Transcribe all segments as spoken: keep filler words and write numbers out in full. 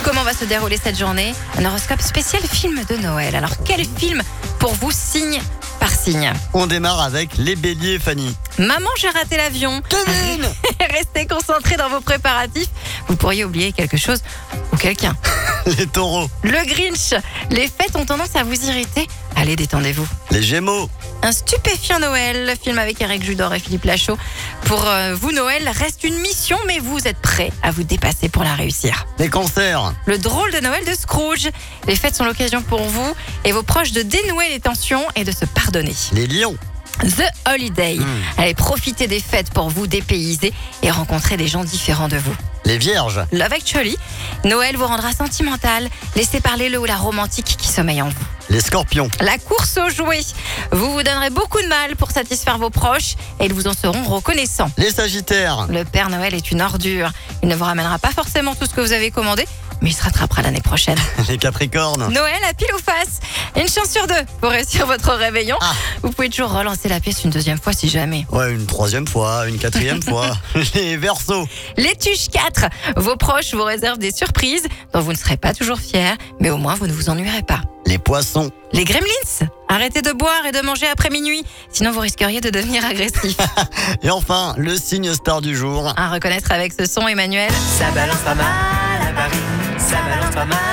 Comment va se dérouler cette journée? Un horoscope spécial film de Noël. Alors, quel film pour vous, signe par signe? On démarre avec les béliers, Fanny. Maman, j'ai raté l'avion. Kevin Restez concentrés dans vos préparatifs. Vous pourriez oublier quelque chose ou quelqu'un. Les taureaux. Le Grinch. Les fêtes ont tendance à vous irriter. Allez, détendez-vous. Les gémeaux. Un stupéfiant Noël, le film avec Eric Judor et Philippe Lachaud. Pour euh, vous, Noël reste une mission, mais vous êtes prêts à vous dépasser pour la réussir. Les cancers. Le drôle de Noël de Scrooge. Les fêtes sont l'occasion pour vous et vos proches de dénouer les tensions et de se pardonner. Les lions. The Holiday. Mmh. Allez, profitez des fêtes pour vous dépayser et rencontrer des gens différents de vous. Les vierges. Love Actually. Noël vous rendra sentimental. Laissez parler le ou la romantique qui sommeille en vous. Les scorpions. La course aux jouets. Vous vous donnerez beaucoup de mal pour satisfaire vos proches et ils vous en seront reconnaissants. Les sagittaires. Le Père Noël est une ordure. Il ne vous ramènera pas forcément tout ce que vous avez commandé, mais il se rattrapera l'année prochaine. Les capricornes. Noël à pile ou face. Une chance sur deux pour réussir votre réveillon. Ah. Vous pouvez toujours relancer la pièce une deuxième fois si jamais. Ouais, une troisième fois, une quatrième fois. Les verseaux. Les Tuches quatre. Vos proches vous réservent des surprises dont vous ne serez pas toujours fiers, mais au moins vous ne vous ennuierez pas. Les poissons. Les Gremlins. Arrêtez de boire et de manger après minuit, sinon vous risqueriez de devenir agressif. Et enfin, le signe star du jour. À reconnaître avec ce son, Emmanuel. Ça balance pas mal à Paris, ça balance pas mal.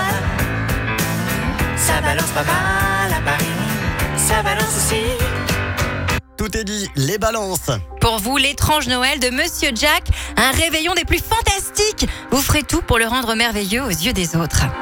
Ça balance pas mal à Paris, ça balance aussi. Tout est dit, les balances. Pour vous, l'étrange Noël de Monsieur Jack, un réveillon des plus fantastiques. Vous ferez tout pour le rendre merveilleux aux yeux des autres.